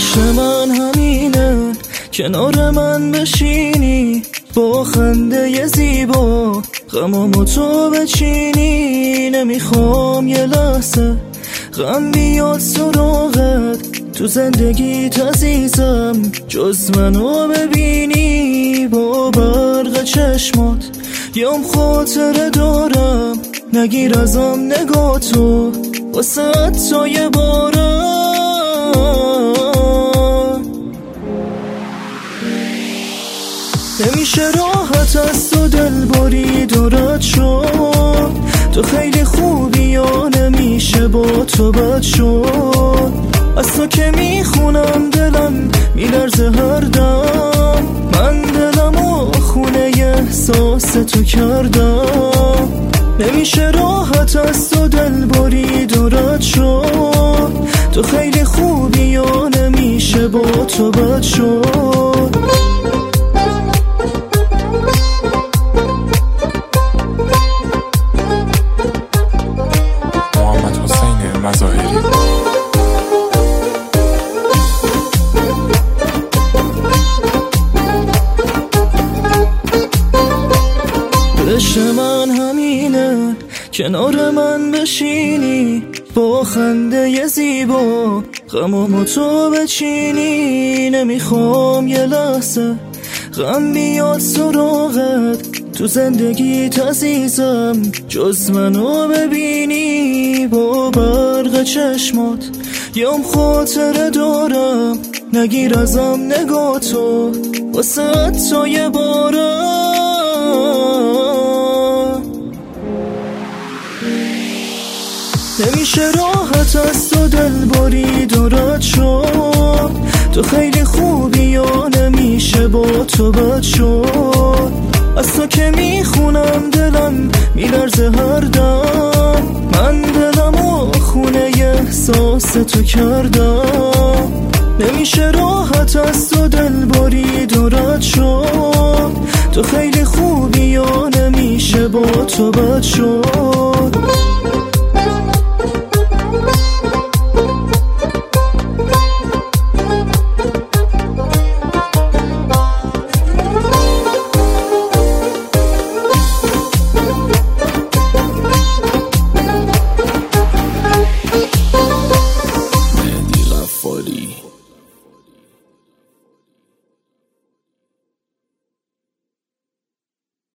عشق من همینه کنار من بشینی، با خنده زیبا غمامو تو بچینی. نمیخوام یه لحظه غم بیاد سراغت، تو زندگیت عزیزم جز منو ببینی. با برق چشمات یام خاطره دارم، نگیر ازم نگاتو واسه تا یه بارم. نمیشه راحت از تو دل برید و رد شد، تو خیلی خوبی یا نمیشه با تو بد شد. از تو که میخونم دلم میلرزه هر دم، من دلمو خونه احساس تو کردم. نمیشه راحت از تو دل برید و رد شد، تو خیلی خوبی یا نمیشه با تو بد شد. عشق من همینه کنار من بشینی، با خنده زیبا غمامو تو بچینی. نمیخوام یه لحظه غم بیاد سراغت، تو زندگیت عزیزم جز منو ببینی. با برق چشمات یام خاطره دارم، نگیر ازم نگاتو واسه تا یه بارم. نمیشه راحت از تو دل برید و رد شد، تو خیلی خوبی یا نمیشه با تو بد شد. از تو که میخونم دلم میلرزه هر دم، من دلمو خونه احساس تو کردم. نمیشه راحت از تو دل برید و رد شد، تو خیلی خوبی یا نمیشه با تو بد شد.